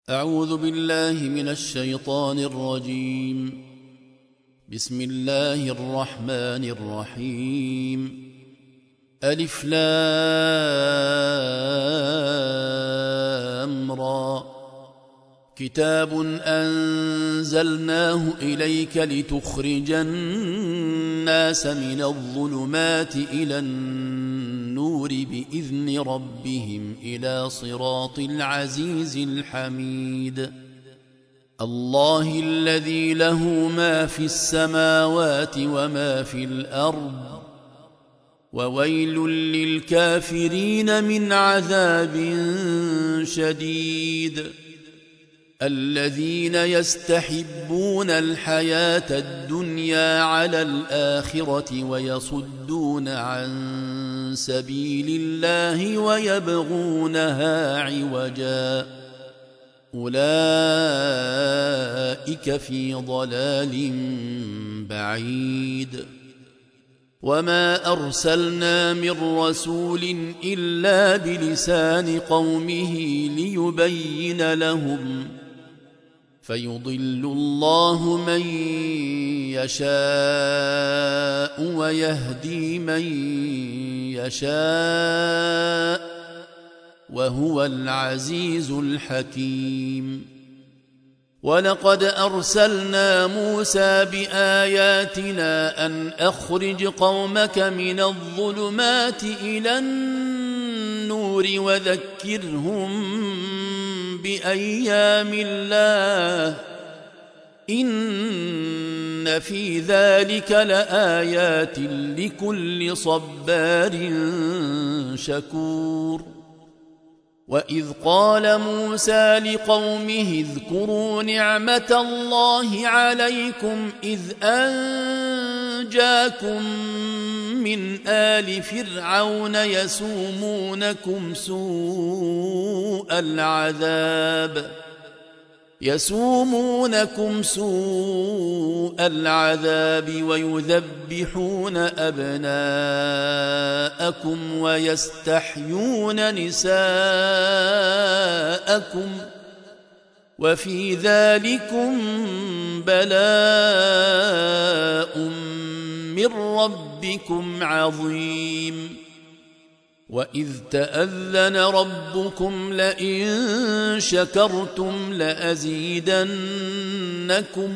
أعوذ بالله من الشيطان الرجيم. بسم الله الرحمن الرحيم. ألف لام را. كتاب أنزلناه إليك لتخرج الناس من الظلمات إلى النور بإذن ربهم إلى صراط العزيز الحميد. الله الذي له ما في السماوات وما في الأرض، وويل للكافرين من عذاب شديد. الذين يستحبون الحياة الدنيا على الآخرة ويصدون عن سبيل الله ويبغونها عوجا، أولئك في ضلال بعيد. وما أرسلنا من رسول إلا بلسان قومه ليبين لهم، فيضل الله من يشاء ويهدي من يشاء، وهو العزيز الحكيم. ولقد أرسلنا موسى بآياتنا أن أخرج قومك من الظلمات إلى النور وذكرهم بأيام الله، إن في ذلك لآيات لكل صبار شكور. وإذ قال موسى لقومه اذكروا نعمة الله عليكم إذ أنجاكم من آل فرعون يسومونكم سوء العذاب ويذبحون أبناءكم ويستحيون نساءكم، وفي ذلكم بلاء من ربكم عظيم. وإذ تأذن ربكم لئن شكرتم لأزيدنكم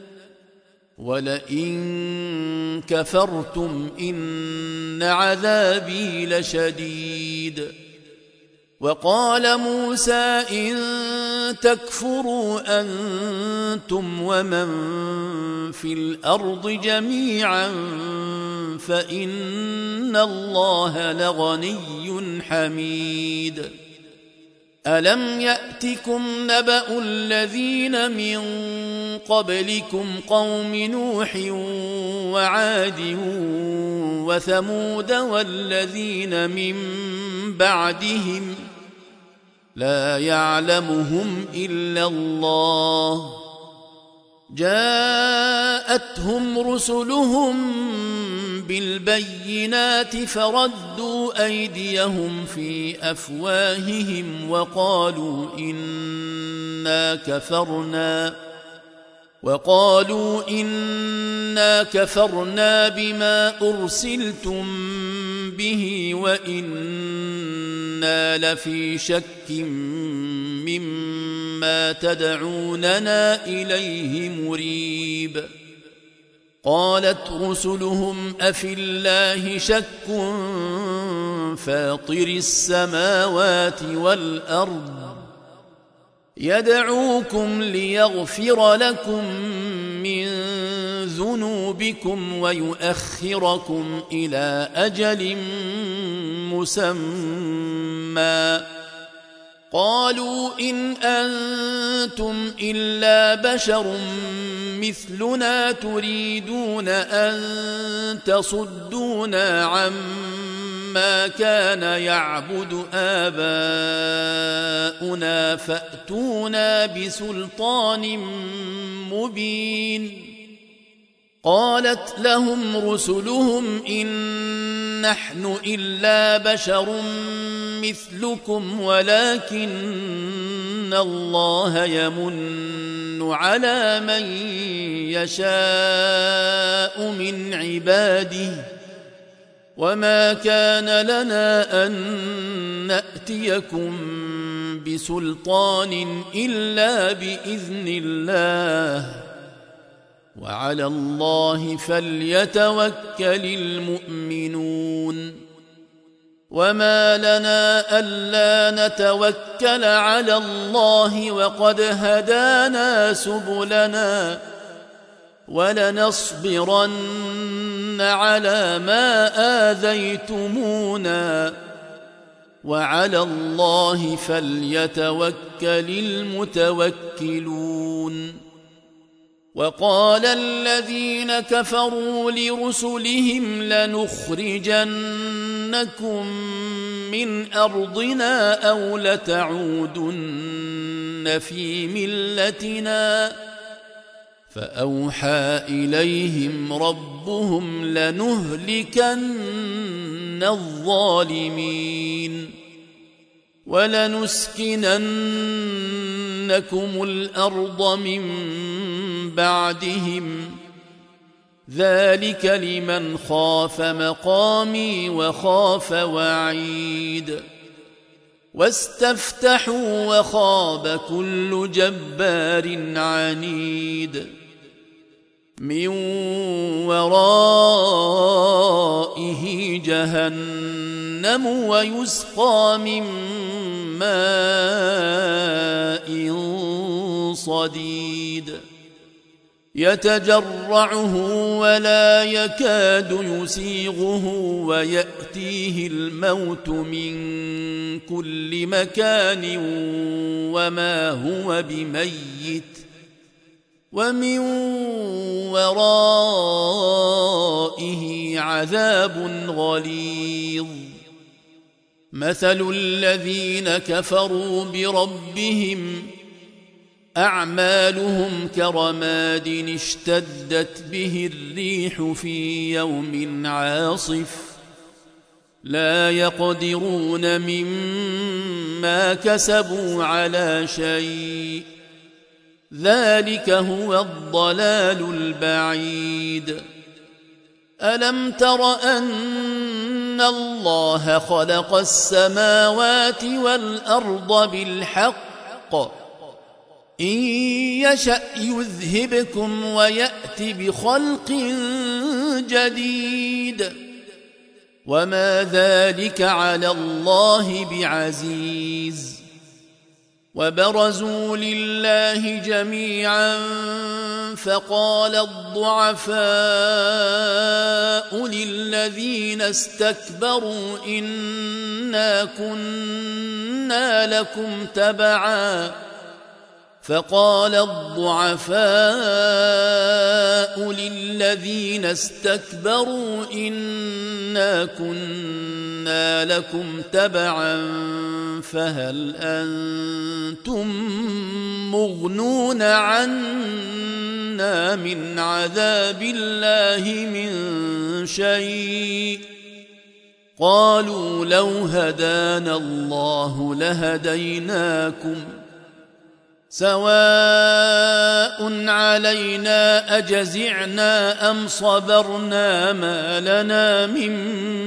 ولئن كفرتم إن عذابي لشديد. وقال موسى إن تكفروا أنتم ومن في الأرض جميعا فإن الله لغني حميد. ألم يأتكم نبأ الذين من قبلكم قوم نوح وعاد وثمود والذين من بعدهم لا يعلمهم إلا الله، جاءتهم رسلهم بالبينات فردوا أيديهم في أفواههم وقالوا إنا كفرنا بما أرسلتم به وإنا لفي شك مما تدعوننا إليه مريب. قالت رسلهم أفي الله شك فاطر السماوات والأرض يدعوكم ليغفر لكم من ذنوبكم ويؤخركم إلى أجل مسمى. قالوا إن أنتم إلا بشر مثلنا تريدون أن تصدونا عما كان يعبد آباؤنا فأتونا بسلطان مبين. قالت لهم رسلهم إن نحن إلا بشر مثلكم ولكن الله يمن على من يشاء من عباده وما كان لنا أن نأتيكم بسلطان إلا بإذن الله وعلى الله فليتوكل المؤمنون وما لنا ألا نتوكل على الله وقد هدانا سبلنا ولنصبرن على ما آذيتمونا وعلى الله فليتوكل المتوكلون وقال الذين كفروا لرسلهم لنخرجنكم من أرضنا أو لتعودن في ملتنا فأوحى إليهم ربهم لنهلكن الظالمين ولنسكننكم الأرض من بعدهم ذلك لمن خاف مقامي وخاف وعيد واستفتحوا وخاب كل جبار عنيد من ورائه جهنم ويسقى من ماء صديد يتجرعه ولا يكاد يسيغه ويأتيه الموت من كل مكان وما هو بميت ومن ورائه عذاب غليظ مثل الذين كفروا بربهم أعمالهم كرماد اشتدت به الريح في يوم عاصف لا يقدرون مما كسبوا على شيء ذلك هو الضلال البعيد ألم تر أن الله خلق السماوات والأرض بالحق إن يشأ يذهبكم ويأت بخلق جديد وما ذلك على الله بعزيز وبرزوا لله جميعا فقال الضعفاء للذين استكبروا إنا كنا لكم تبعا فقال الضعفاء للذين استكبروا إنا كنا لكم تبعا فهل أنتم مغنون عنا من عذاب الله من شيء قالوا لو هدانا الله لهديناكم سواء علينا أجزعنا أم صبرنا ما لنا من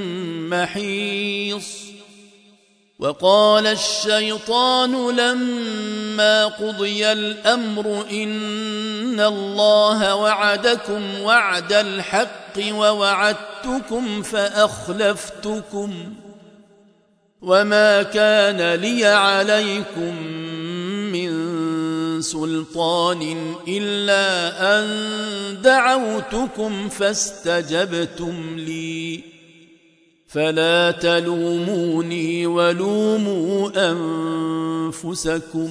محيص وقال الشيطان لما قضي الأمر إن الله وعدكم وعد الحق ووعدتكم فأخلفتكم وما كان لي عليكم من سلطان إلا أن دعوتكم فاستجبتم لي فلا تلوموني ولوموا أنفسكم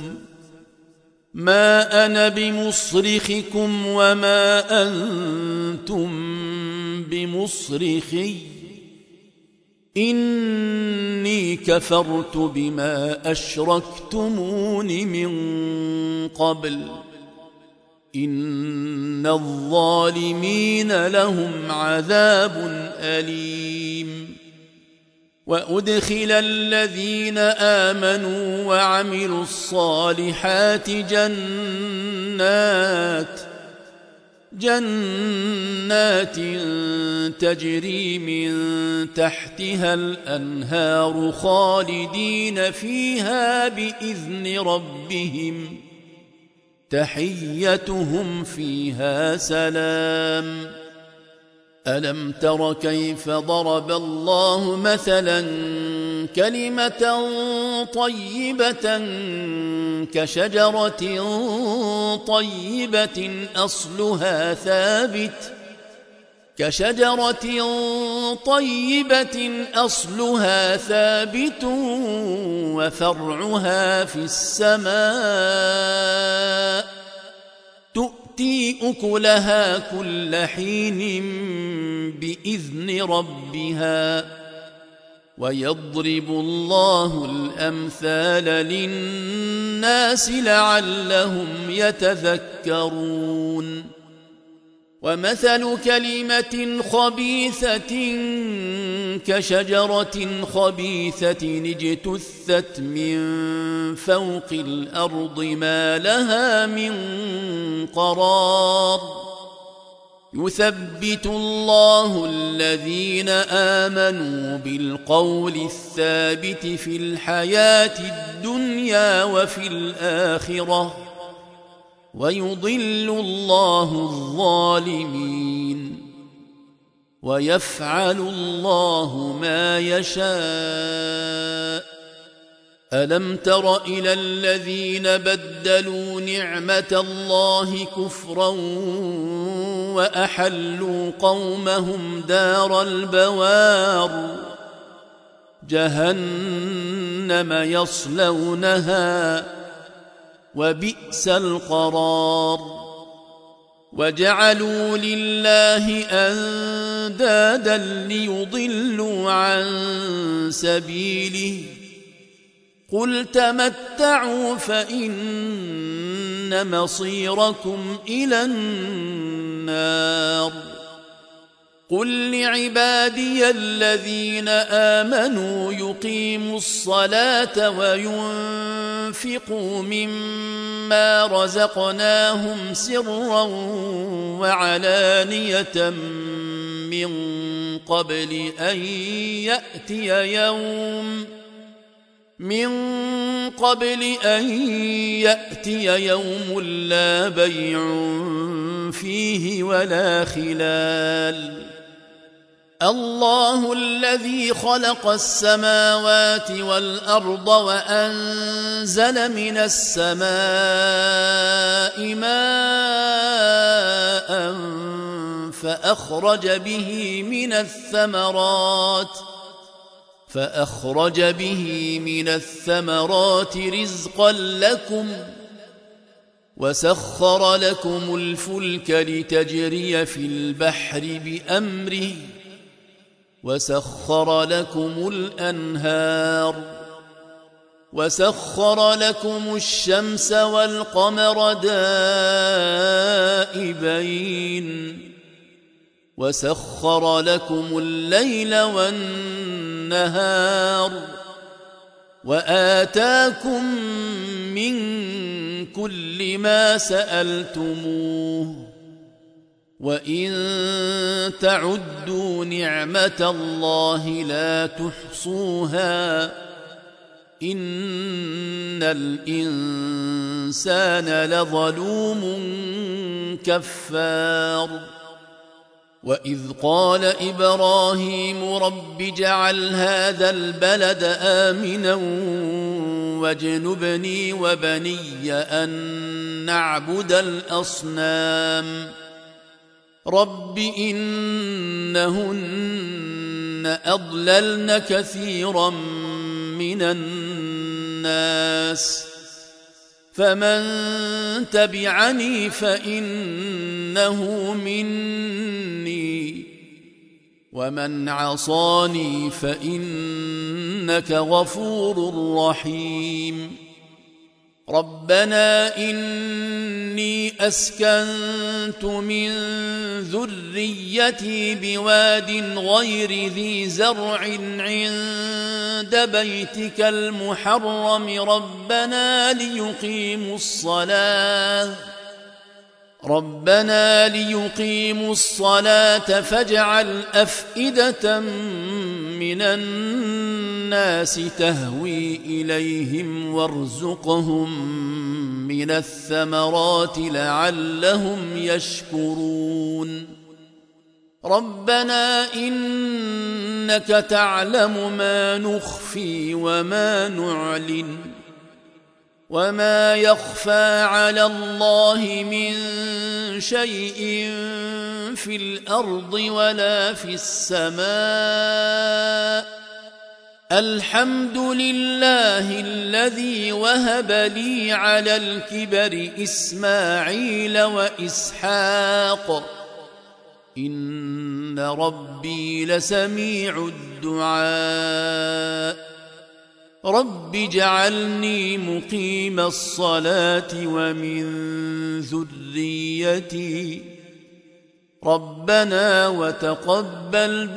ما أنا بمصرخكم وما أنتم بمصرخي إني كفرت بما أشركتمون من قبل إن الظالمين لهم عذاب أليم وأدخل الذين آمنوا وعملوا الصالحات جنات تجري من تحتها الأنهار خالدين فيها بإذن ربهم تحيتهم فيها سلام. ألم تر كيف ضرب الله مثلا كلمة طيبة كشجرة طيبة أصلها ثابت وفرعها في السماء تؤتي أكلها كل حين بإذن ربها ويضرب الله الأمثال للناس لعلهم يتذكرون. ومثل كلمة خبيثة كشجرة خبيثة اجتثت من فوق الأرض ما لها من قرار. يثبت الله الذين آمنوا بالقول الثابت في الحياة الدنيا وفي الآخرة ويضل الله الظالمين ويفعل الله ما يشاء. ألم تر إلى الذين بدلوا نعمة الله كفرا وأحلوا قومهم دار البوار جهنم يصلونها وبئس القرار. وجعلوا لله أندادا ليضلوا عن سبيله قل تمتعوا فإن مصيركم إلى النار. قل لعبادي الذين آمنوا يقيموا الصلاة وينفقوا مما رزقناهم سرا وعلانية من قبل أن يأتي يوم لا بيع فيه ولا خلال. الله الذي خلق السماوات والأرض وأنزل من السماء ماء فأخرج به من الثمرات رزقا لكم وسخر لكم الفلك لتجري في البحر بأمره وسخر لكم الأنهار وسخر لكم الشمس والقمر دائبين وسخر لكم الليل والنهار وآتاكم من كل ما سألتموه وإن تعدوا نعمة الله لا تحصوها إن الإنسان لظلوم كفار. وإذ قال إبراهيم رب اجعل هذا البلد آمنا واجنبني وبني أن نعبد الأصنام رب إنهن أضللن كثيرا من الناس فمن تبعني فإنه مني ومن عصاني فإنك غفور رحيم. ربنا إني أسكنت من ذريتي بواد غير ذي زرع عند بيتك المحرم ربنا ليقيموا الصلاة فاجعل أفئدة من الناس تهوي إليهم وارزقهم من الثمرات لعلهم يشكرون ربنا إنك تعلم ما نخفي وما نعلن وما يخفى على الله من شيء في الأرض ولا في السماء الحمد لله الذي وهب لي على الكبر إسماعيل وإسحاق إن ربي لسميع الدعاء رب اجعلني مقيم الصلاة ومن ذريتي ربنا وتقبل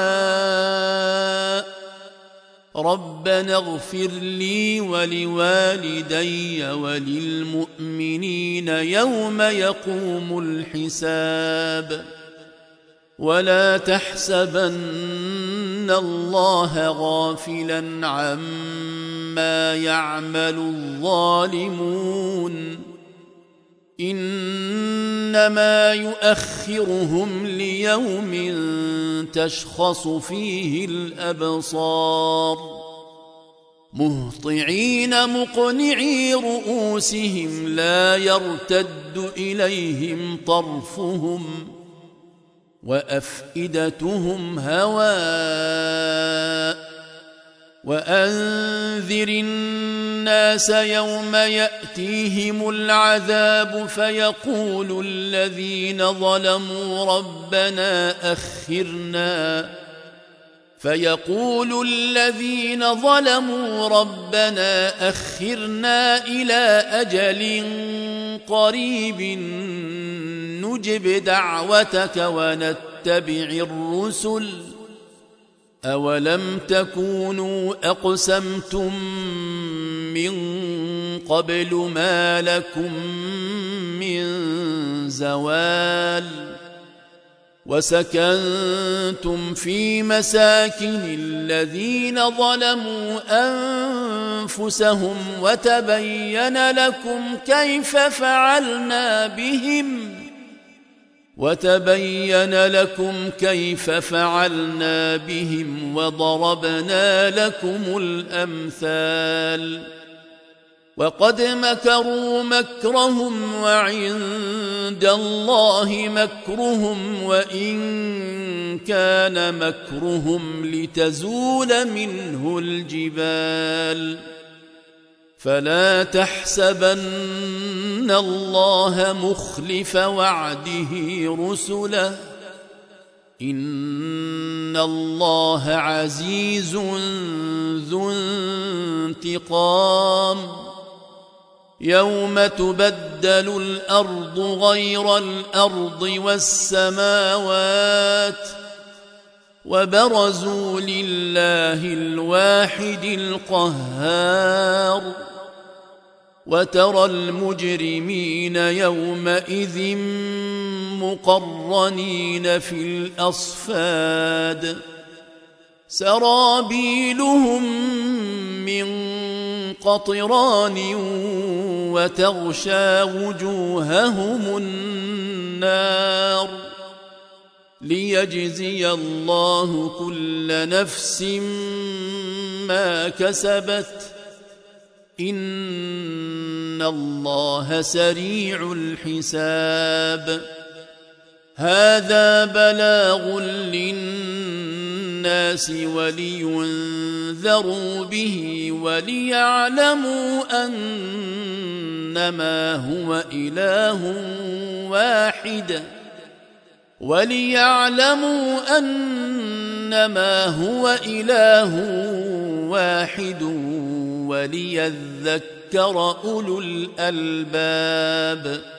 دعاء ربنا اغفر لي ولوالدي وللمؤمنين يوم يقوم الحساب ولا تحسبن الله غافلا عما يعمل الظالمون إنما يؤخرهم ليوم تشخص فيه الأبصار مهطعين مقنعي رؤوسهم لا يرتد إليهم طرفهم وأفئدتهم هواء وأنذر الناس يوم يأتيهم العذاب فيقول الذين ظلموا ربنا أخرنا إلى أجل قريب نجب دعوتك ونتبع الرسل أولم تكونوا أقسمتم من قبل ما لكم من زوال وسكنتم في مساكن الذين ظلموا أنفسهم وتبين لكم كيف فعلنا بهم وضربنا لكم الأمثال وقد مكروا مكرهم وعند الله مكرهم وإن كان مكرهم لتزول منه الجبال فلا تحسبن الله مخلف وعده رسله إن الله عزيز ذو انتقام يوم تبدل الأرض غير الأرض والسماوات وبرزوا لله الواحد القهار وترى المجرمين يومئذ مقرنين في الأصفاد سرابيلهم من قطران وتغشى وجوههم النار ليجزي الله كل نفس ما كسبت إن الله سريع الحساب هذا بلاغ للناس ولينذروا به وليعلموا أنما هو إله واحد وليذكر ليذكر أولو الألباب.